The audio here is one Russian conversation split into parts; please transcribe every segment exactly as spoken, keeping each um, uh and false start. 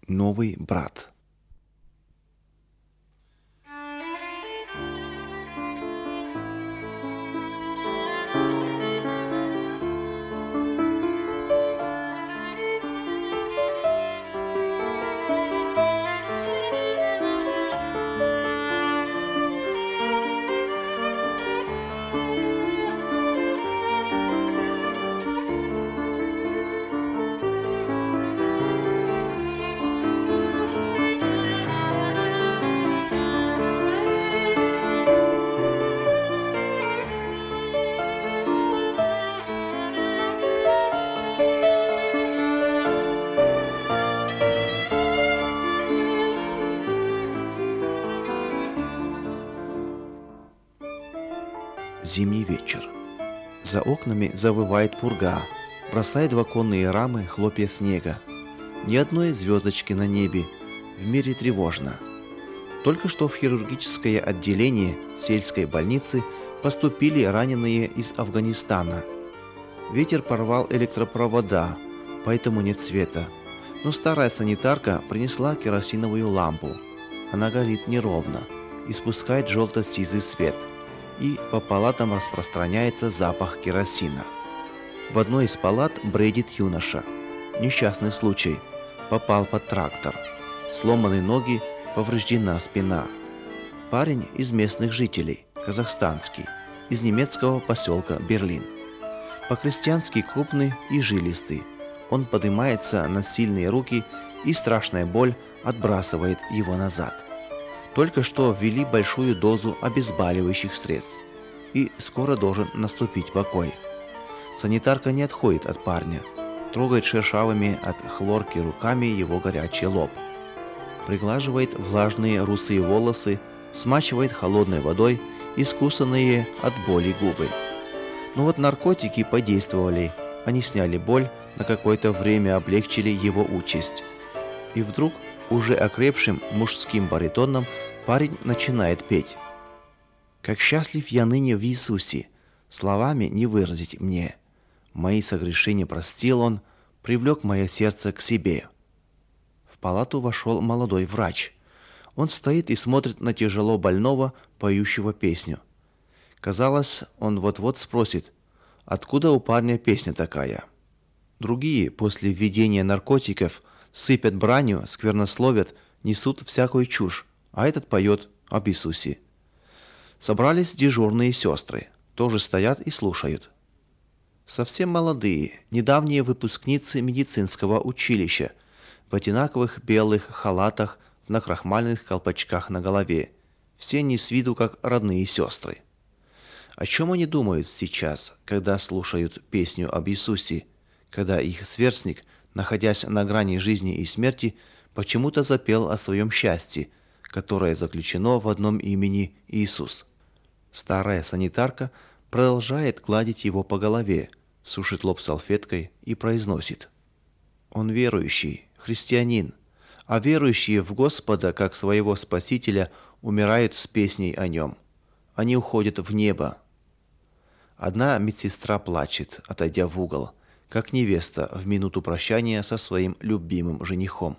Новый брат. Зимний вечер. За окнами завывает пурга, бросает в оконные рамы хлопья снега. Ни одной звездочки на небе, в мире тревожно. Только что в хирургическое отделение сельской больницы поступили раненые из Афганистана. Ветер порвал электропровода, поэтому нет света. Но старая санитарка принесла керосиновую лампу. Она горит неровно, испускает желто-сизый свет. И по палатам распространяется запах керосина. В одной из палат бредит юноша. Несчастный случай. Попал под трактор. Сломаны ноги, повреждена спина. Парень из местных жителей, казахстанский, из немецкого поселка Берлин. По-крестьянски крупный и жилистый. Он поднимается на сильные руки, и страшная боль отбрасывает его назад. Только что ввели большую дозу обезболивающих средств, и скоро должен наступить покой. Санитарка не отходит от парня, трогает шершавыми от хлорки руками его горячий лоб, приглаживает влажные русые волосы, смачивает холодной водой искусанные от боли губы. Но вот наркотики подействовали, они сняли боль, на какое-то время облегчили его участь. И вдруг уже окрепшим мужским баритоном парень начинает петь. «Как счастлив я ныне в Иисусе, словами не выразить мне. Мои согрешения простил Он, привлек мое сердце к себе». В палату вошел молодой врач. Он стоит и смотрит на тяжело больного, поющего песню. Казалось, он вот-вот спросит, откуда у парня песня такая. Другие после введения наркотиков сыпят бранью, сквернословят, несут всякую чушь, а этот поет об Иисусе. Собрались дежурные сестры, тоже стоят и слушают. Совсем молодые, недавние выпускницы медицинского училища, в одинаковых белых халатах, в накрахмаленных колпачках на голове. Все не с виду как родные сестры. О чем они думают сейчас, когда слушают песню об Иисусе, когда их сверстник, находясь на грани жизни и смерти, почему-то запел о своем счастье, которое заключено в одном имени Иисус. Старая санитарка продолжает гладить его по голове, сушит лоб салфеткой и произносит: «Он верующий, христианин, а верующие в Господа, как своего Спасителя, умирают с песней о нем. Они уходят в небо». Одна медсестра плачет, отойдя в угол, как невеста в минуту прощания со своим любимым женихом.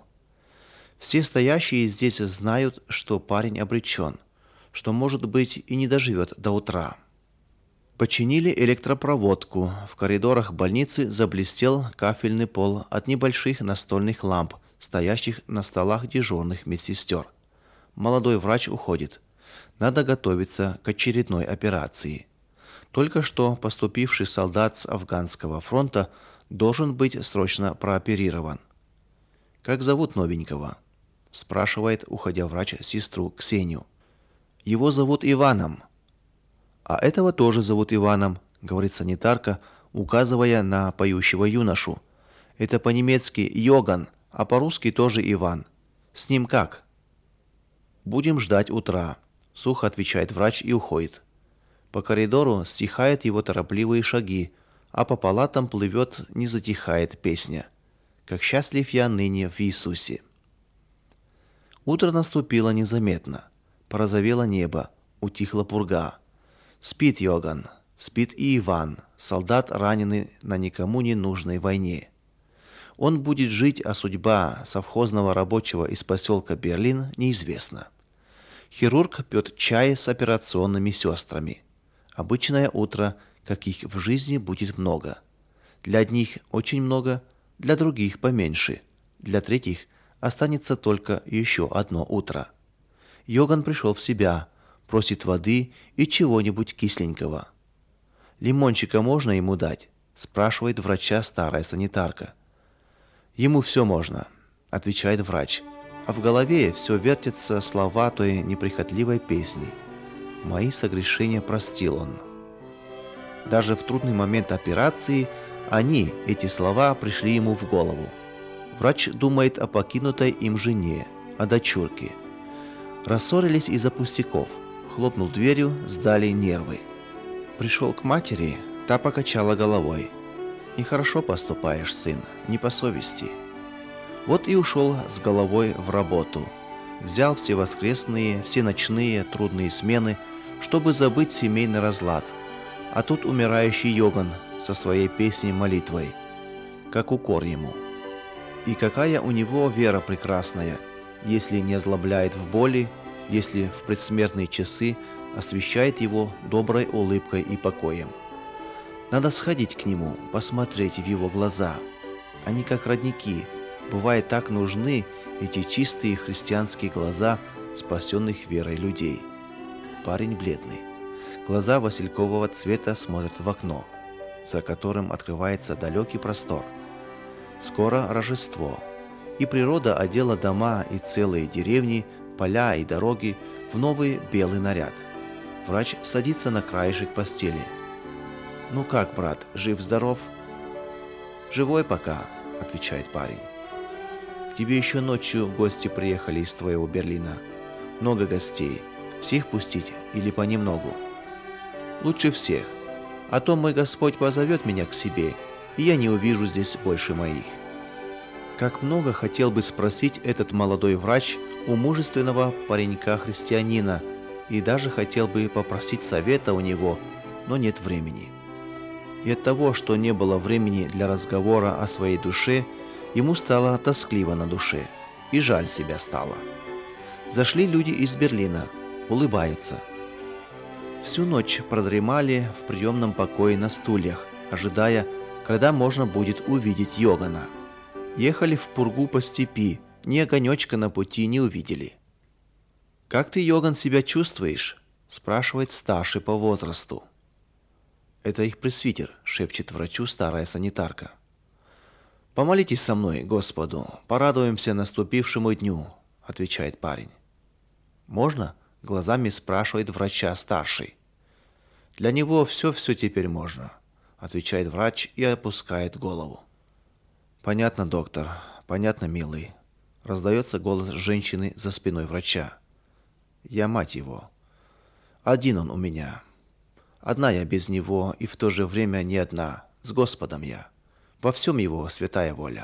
Все стоящие здесь знают, что парень обречен, что, может быть, и не доживет до утра. Починили электропроводку. В коридорах больницы заблестел кафельный пол от небольших настольных ламп, стоящих на столах дежурных медсестер. Молодой врач уходит. Надо готовиться к очередной операции. Только что поступивший солдат с Афганского фронта должен быть срочно прооперирован. «Как зовут новенького?» – спрашивает, уходя врач, сестру Ксению. «Его зовут Иваном». «А этого тоже зовут Иваном», – говорит санитарка, указывая на поющего юношу. «Это по-немецки Йоган, а по-русски тоже Иван. С ним как?» «Будем ждать утра», – сухо отвечает врач и уходит. По коридору стихают его торопливые шаги, а по палатам плывет, не затихает песня. «Как счастлив я ныне в Иисусе». Утро наступило незаметно. Порозовело небо, утихла пурга. Спит Йоган, спит и Иван, солдат, раненый на никому не нужной войне. он будет жить, а судьба совхозного рабочего из поселка Берлин неизвестна. Хирург пьет чай с операционными сестрами. Обычное утро, каких в жизни будет много. Для одних очень много, для других поменьше. Для третьих останется только еще одно утро. Йоган пришел в себя, просит воды и чего-нибудь кисленького. «Лимончика можно ему дать?» – спрашивает врача старая санитарка. «Ему все можно», – отвечает врач. А в голове все вертятся слова той неприхотливой песни. «Мои согрешения простил он». Даже в трудный момент операции они, эти слова, пришли ему в голову. Врач думает о покинутой им жене, о дочурке. Рассорились из-за пустяков. Хлопнул дверью, сдали нервы. Пришел к матери, та покачала головой. «Нехорошо поступаешь, сын, не по совести». Вот и ушел с головой в работу. Взял все воскресные, все ночные, трудные смены, чтобы забыть семейный разлад. А тут умирающий Йоган со своей песней-молитвой. Как укор ему. И какая у него вера прекрасная, если не озлобляет в боли, если в предсмертные часы освещает его доброй улыбкой и покоем. Надо сходить к нему, посмотреть в его глаза. Они как родники. Бывает, так нужны эти чистые христианские глаза спасенных верой людей. Парень бледный. Глаза василькового цвета смотрят в окно, за которым открывается далекий простор. Скоро Рождество, и природа одела дома и целые деревни, поля и дороги в новый белый наряд. Врач садится на краешек постели. «Ну как, брат, жив-здоров?» «Живой пока», — отвечает парень. «К тебе еще ночью гости приехали из твоего Берлина. Много гостей. Всех пустить или понемногу?» «Лучше всех. А то мой Господь позовет меня к себе, и я не увижу здесь больше моих». Как много хотел бы спросить этот молодой врач у мужественного паренька-христианина, и даже хотел бы попросить совета у него, но нет времени. И от того, что не было времени для разговора о своей душе, ему стало тоскливо на душе, и жаль себя стало. Зашли люди из Берлина, улыбаются. Всю ночь продремали в приемном покое на стульях, ожидая, когда можно будет увидеть Йогана. Ехали в пургу по степи, ни огонечка на пути не увидели. «Как ты, Йоган, себя чувствуешь?» – спрашивает старший по возрасту. «Это их пресвитер», – шепчет врачу старая санитарка. «Помолитесь со мной, Господу, порадуемся наступившему дню», – отвечает парень. «Можно?» – глазами спрашивает врача старший. «Для него все-все теперь можно», – отвечает врач и опускает голову. «Понятно, доктор, понятно, милый», – раздается голос женщины за спиной врача. «Я мать его. Один он у меня. Одна я без него, и в то же время не одна, с Господом я. Во всем его святая воля».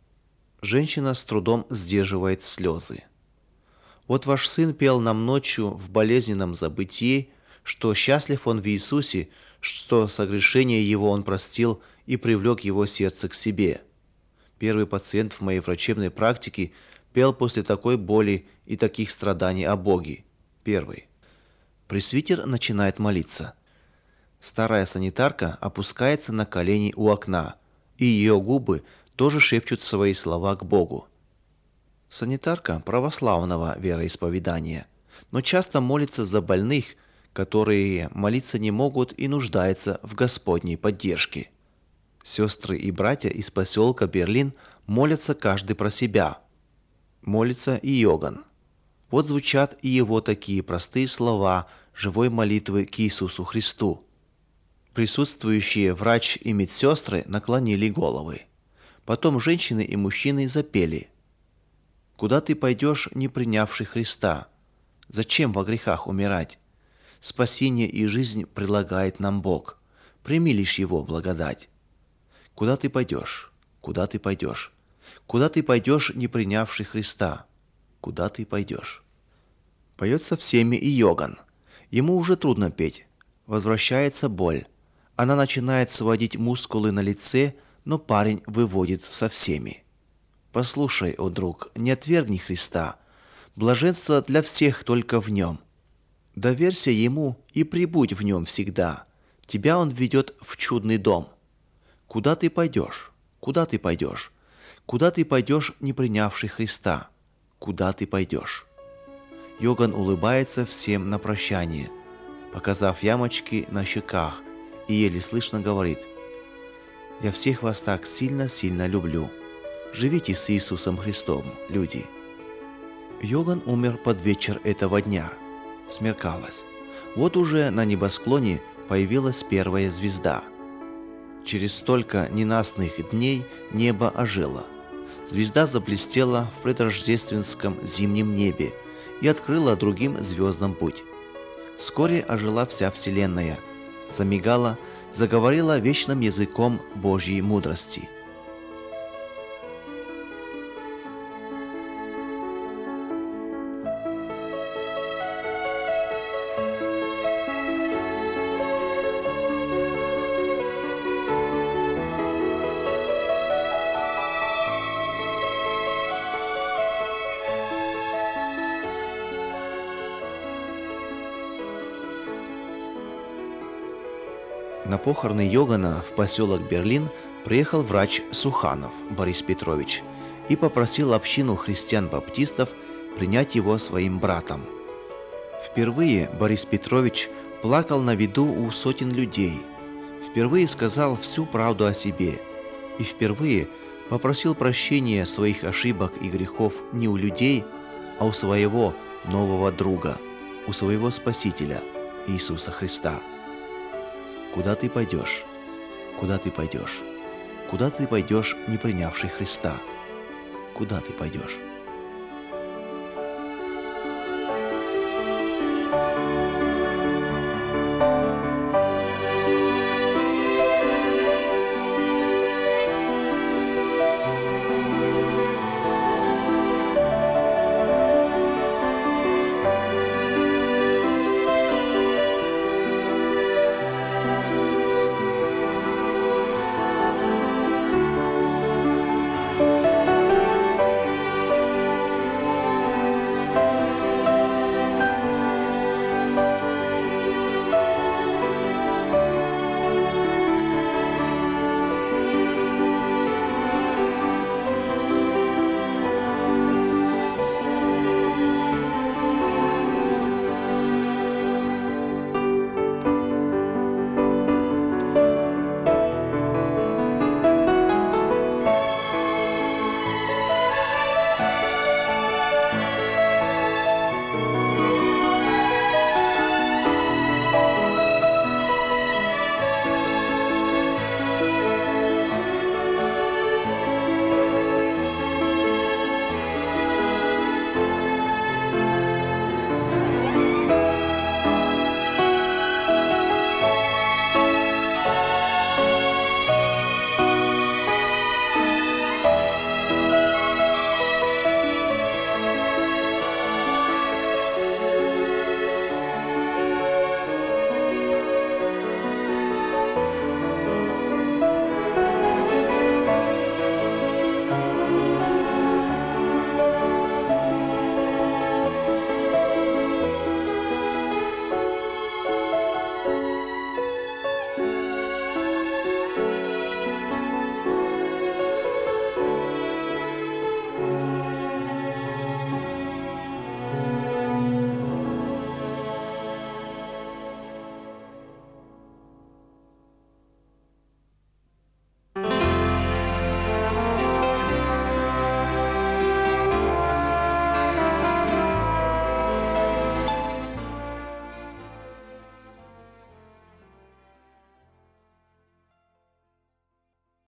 Женщина с трудом сдерживает слезы. «Вот ваш сын пел нам ночью в болезненном забытии, что счастлив он в Иисусе, что согрешение его он простил и привлек его сердце к себе. Первый пациент в моей врачебной практике пел после такой боли и таких страданий о Боге. Первый». Пресвитер начинает молиться. Старая санитарка опускается на колени у окна, и ее губы тоже шепчут свои слова к Богу. Санитарка православного вероисповедания, но часто молится за больных, которые молиться не могут и нуждаются в Господней поддержке. Сестры и братья из поселка Берлин молятся каждый про себя. Молится и Йоган. Вот звучат и его такие простые слова живой молитвы к Иисусу Христу. Присутствующие врач и медсестры наклонили головы. Потом женщины и мужчины запели. «Куда ты пойдешь, не принявший Христа? Зачем во грехах умирать? Спасение и жизнь предлагает нам Бог. Прими лишь Его благодать. Куда ты пойдешь? Куда ты пойдешь? Куда ты пойдешь, не принявший Христа? Куда ты пойдешь?» Поется всеми и Йоган. Ему уже трудно петь. Возвращается боль. Она начинает сводить мускулы на лице, но парень выводит со всеми. Послушай, о друг, не отвергни Христа. Блаженство для всех только в Нем. Доверься Ему и пребудь в Нем всегда. Тебя Он ведет в чудный дом. Куда ты пойдешь? Куда ты пойдешь? Куда ты пойдешь, не принявший Христа? Куда ты пойдешь? Йоган улыбается всем на прощание, показав ямочки на щеках, и еле слышно говорит: «Я всех вас так сильно-сильно люблю. Живите с Иисусом Христом, люди». Йоган умер под вечер этого дня. Смеркалось. Вот уже на небосклоне появилась первая звезда. Через столько ненастных дней небо ожило. Звезда заблестела в предрождественском зимнем небе и открыла другим звездам путь. Вскоре ожила вся вселенная, замигала, заговорила вечным языком Божьей мудрости. На похороны Йогана в поселок Берлин приехал врач Суханов Борис Петрович и попросил общину христиан-баптистов принять его своим братом. Впервые Борис Петрович плакал на виду у сотен людей, впервые сказал всю правду о себе и впервые попросил прощения своих ошибок и грехов не у людей, а у своего нового друга, у своего Спасителя Иисуса Христа. Куда ты пойдешь? Куда ты пойдешь? Куда ты пойдешь, не принявший Христа? Куда ты пойдешь?